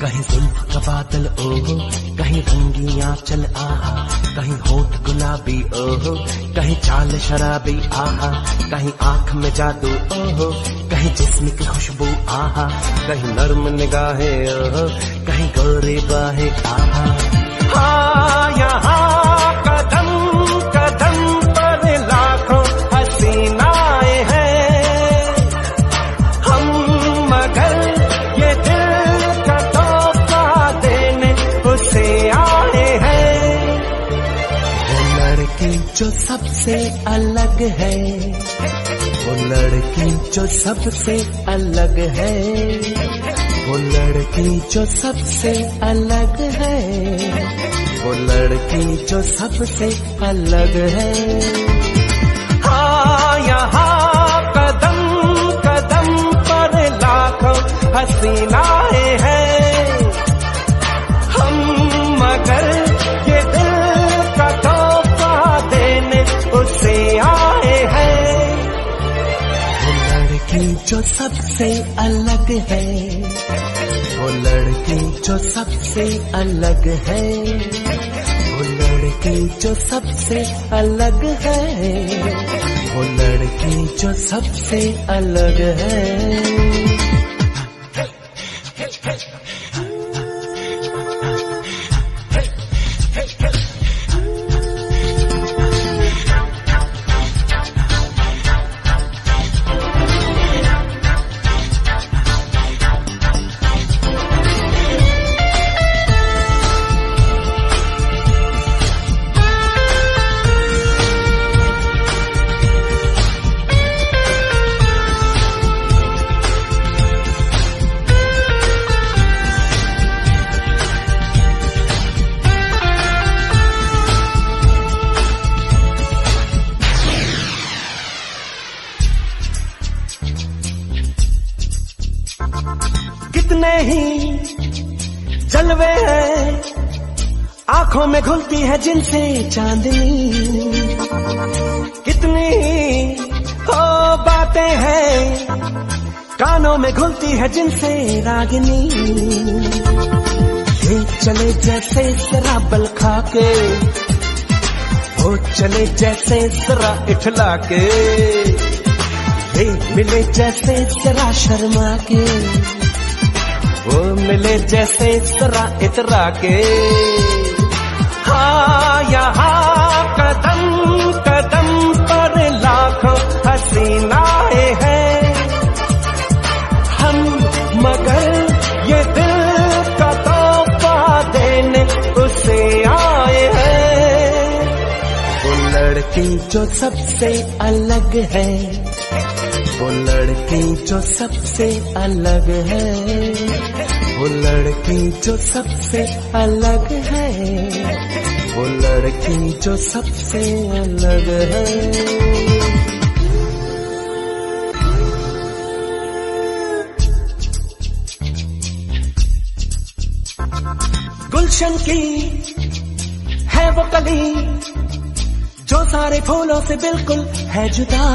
कहीं जुल्फ का बादल ओहो, कहीं रंगी आंचल आहा, कहीं होठ गुलाबी ओहो, कहीं चाल शराबी आहा, कहीं आंख में जादू ओहो, कहीं जिस्म की खुशबू आहा, कहीं नर्म निगाहें ओहो, कहीं गोरी बाहें आहा। हाँ यहाँ कदम कदम पर लाखों हसीनाएं हैं हम, मगर ये दिल का तोहफा देने उसे आए हैं। वो लड़की जो सबसे अलग है, वो लड़की जो सबसे अलग है, वो लड़की जो सबसे अलग है, वो लड़की जो सबसे अलग है। हाँ यहाँ कदम कदम पर लाखों हसीनाएं हैं हम, मगर ये दिल का तोहफा देने उसे आए हैं। वो लड़की जो सबसे अलग है, वो लड़की जो सबसे अलग है, वो लड़की जो सबसे अलग है, वो लड़की जो सबसे अलग है। कितने ही जलवे हैं आंखों में घुलती है जिनसे चांदनी, कितनी हो बातें हैं कानों में घुलती है जिनसे रागिनी। ये चले जैसे जरा बल खा के, वो चले जैसे जरा इठला के, ये मिले जैसे जरा शर्मा के, वो मिले जैसे जरा इतरा के। हाँ यहाँ कदम कदम पर लाखों हसीनाएं हैं हम, मगर ये दिल का तोहफा देने उसे आए हैं। वो लड़की जो सबसे अलग है, वो लड़की जो सबसे अलग है, वो लड़की जो सबसे अलग है, वो लड़की जो सबसे अलग है। गुलशन की है वो कली जो सारे फूलों से बिल्कुल है जुदा,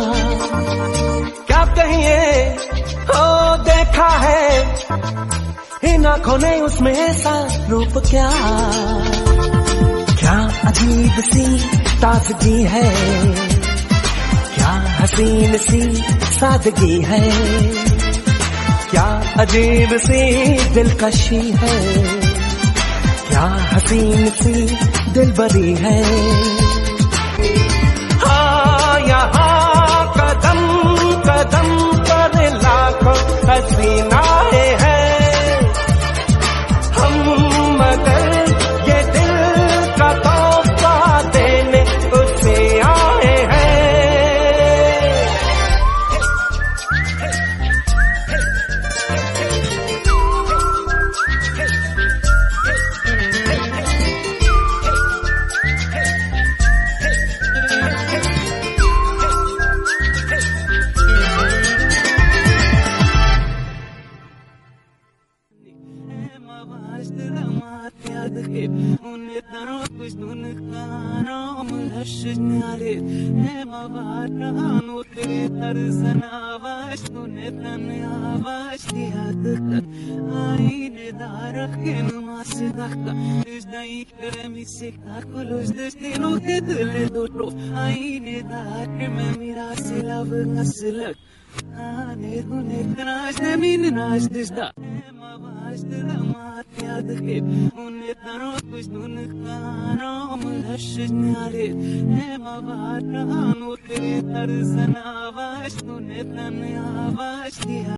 क्या कहिए हो देखा है इन आँखों ने उसमें ऐसा रूप, क्या क्या अजीब सी ताजगी है, क्या हसीन सी सादगी है, क्या अजीब सी दिलकशी है, क्या हसीन सी दिलबरी है। हाँ यहाँ कदम कदम पर लाखों हसीनाएं हैं हम, मगर ये दिल का तोहफा देने उसे आए हैं। kush nun karam lashnyare ne mavara no tere tarzana vash tune tan avash diyat aine darak ken masidaka is dai kremi sikta kulos destino kedle dotro aine dar me mira silav ngaslak ane tune knash ne min nash disda يا ذكي ونتنرق وجنون كانوا ملهشناري ما بعد نوتري ترزنا باش نتنيا باش